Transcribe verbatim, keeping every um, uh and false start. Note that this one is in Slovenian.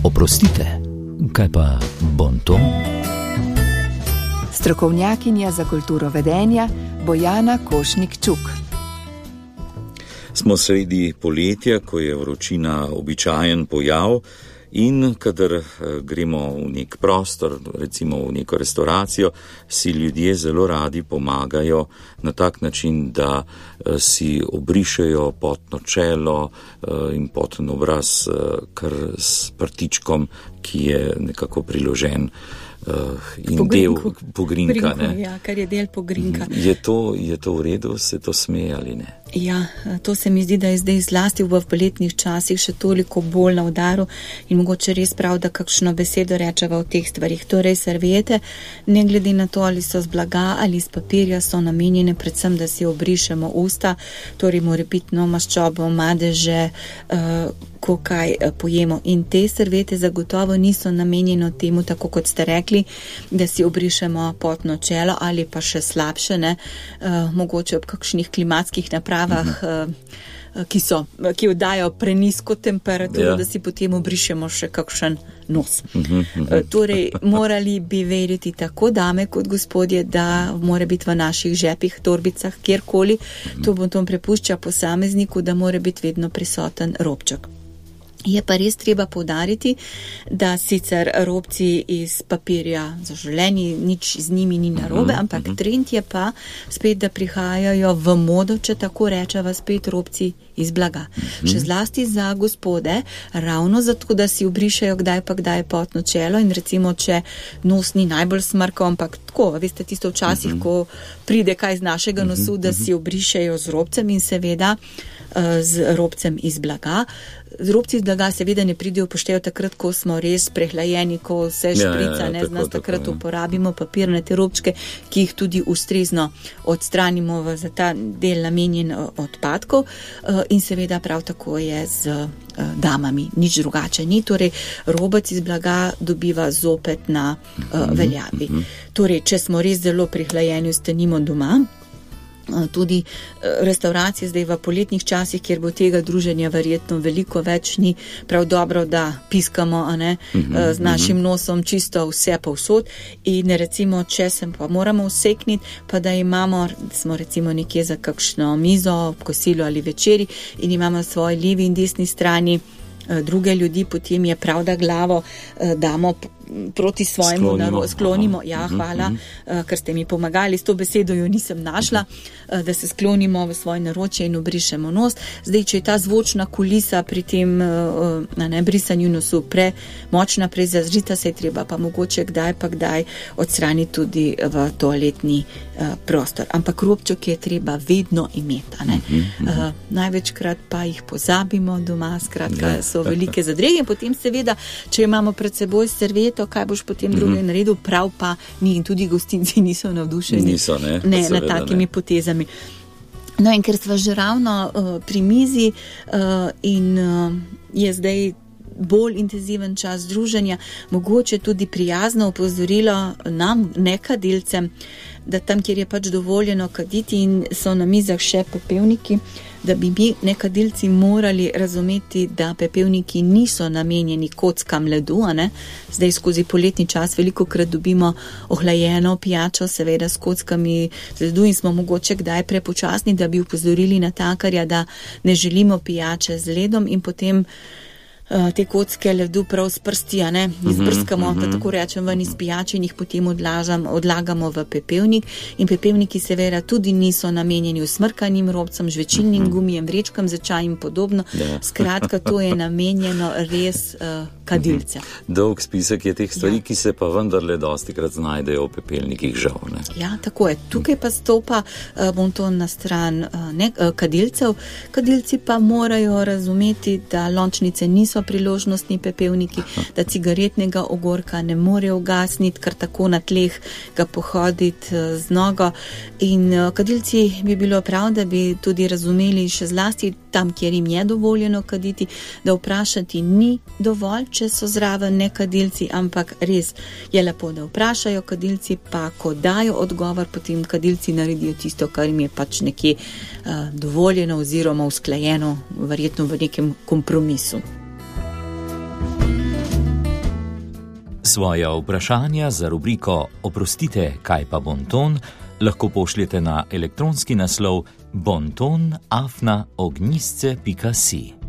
Oprostite, kaj pa bonton? Strokovnjakinja za kulturo vedenja Bojana Košnik-Čuk. Smo sredi poletja, ko je vročina običajen pojav in kadar gremo v nek prostor, recimo v neko restauracijo, si ljudje zelo radi pomagajo na tak način, da si obrišejo potno čelo in poten obraz kar s prtičkom, ki je nekako priložen. Uh, in pogrinku. del pogrinka. Pogrinku, ja, kar je del pogrinka. Je to, je to v redu, se to sme ali ne? Ja, to se mi zdi, da je zdaj zlasti v poletnih časih še toliko bolj na udaru in mogoče res prav, da kakšno besedo rečeva o teh stvarih. Torej, serviete, ne glede na to, ali so z blaga ali iz papirja, so namenjene predvsem, da si obrišemo usta, torej morebitno maščobo, madeže, uh, ko kaj pojemo. In te serviete zagotovo niso namenjeno temu, tako kot ste rekli, da si obrišemo potno čelo ali pa še slabše, ne, uh, mogoče ob kakšnih klimatskih napravah, uh-huh. uh, ki so, ki oddajo prenisko temperaturo, ja. Da si potem obrišemo še kakšen nos. Uh-huh, uh-huh. Uh, torej, morali bi veriti tako dame kot gospodje, da mora biti v naših žepih, torbicah, kjerkoli, uh-huh. To bom tom prepušča posamezniku, da mora biti vedno prisoten robček. Je pa res treba poudariti, da sicer robci iz papirja za življenje, nič z njimi ni narobe, ampak trend je pa spet, da prihajajo v modo, če tako rečeva, spet robci iz blaga. Še zlasti za gospode, ravno zato, da si obrišajo kdaj pa kdaj potno čelo in recimo, če nos ni najbolj smrkal, ampak tako, veste, tisto včasih, ko pride kaj z našega nosu, da si obrišajo z robcem in seveda z robcem iz blaga. Z robci iz blaga seveda ne pridejo upoštejo takrat, ko smo res prehlajeni, ko vse šprica, ja, ja, ne, z nas takrat tako, ja. Uporabimo papirnate robčke, ki jih tudi ustrezno odstranimo v za ta del namenjen odpadkov in seveda prav tako je z damami, nič drugače ni, torej robec iz blaga dobiva zopet na uh, veljavi. Torej, če smo res zelo prehlajeni, ostanimo doma. Tudi restauracije zdaj v poletnih časih, kjer bo tega druženja verjetno veliko več, ni prav dobro, da piskamo, a ne, z našim nosom čisto vse povsod in recimo, če se pa moramo usekniti, pa da imamo, smo recimo nekje za kakšno mizo, kosilo ali večeri in imamo na svoji levi in desni strani druge ljudi, potem je prav, da glavo damo proti svojemu sklonimo, naro, sklonimo, aha. ja, hvala, uh-huh. ker ste mi pomagali, s to besedo jo nisem našla, uh, da se sklonimo v svoje naročje in obrišemo nos. Zdaj, če je ta zvočna kulisa pri tem uh, na ne, brisanju nosu premočna, prezazrita, se je treba pa mogoče kdaj pa kdaj odstraniti tudi v toaletni uh, prostor. Ampak robček je treba vedno imeti, a ne. Uh-huh. Uh, največkrat pa jih pozabimo doma, skratka, so velike zadrege in potem seveda, če imamo pred seboj serveto, kaj boš potem druge mm-hmm. naredil, prav pa ni in tudi gostinci niso navdušeni niso, ne, ne, na takimi ne. Potezami. No in ker sva že ravno uh, pri mizi uh, in uh, je zdaj bolj intenziven čas druženja, mogoče tudi prijazno opozorilo nam, nekadilcem, da tam, kjer je pač dovoljeno kaditi in so na mizah še pepelniki, da bi mi nekadilci morali razumeti, da pepelniki niso namenjeni kockam ledu, a ne? Zdaj skozi poletni čas veliko krat dobimo ohlajeno pijačo, seveda s kockami ledu in smo mogoče kdaj prepočasni, da bi upozorili natakarja, da ne želimo pijače z ledom in potem te kocke ledu prav s prsti, a ne, izbrskamo, uh-huh, uh-huh. tako rečem, ven iz pijače in jih potem odlažam, odlagamo v pepelnik in pepelniki seveda tudi niso namenjeni usmrkanim robcem, žvečilnim uh-huh. gumijem, vrečkam za čaj in podobno. Yeah. Skratka, to je namenjeno res uh, kadilcem. Uh-huh. Dolg spisek je teh stvari, ja. Ki se pa vendarle dostikrat znajdejo v pepelnikih, žal, ne. Ja, tako je. Tukaj pa stopa uh, bom to na stran uh, ne, uh, kadilcev. Kadilci pa morajo razumeti, da lončnice niso priložnostni pepelniki, da cigaretnega ogorka ne morejo ugasniti, kar tako na tleh ga pohoditi z nogo. In kadilci bi bilo prav, da bi tudi razumeli še zlasti tam, kjer jim je dovoljeno kaditi, da vprašati ni dovolj, če so zraven nekadilci, ampak res je lepo, da vprašajo kadilci, pa ko dajo odgovor, potem kadilci naredijo tisto, kar jim je pač nekje uh, dovoljeno oziroma usklajeno, verjetno v nekem kompromisu. Svoja vprašanja za rubriko Oprostite, kaj pa bonton, lahko pošljete na elektronski naslov bonton afna ognjisce pika si.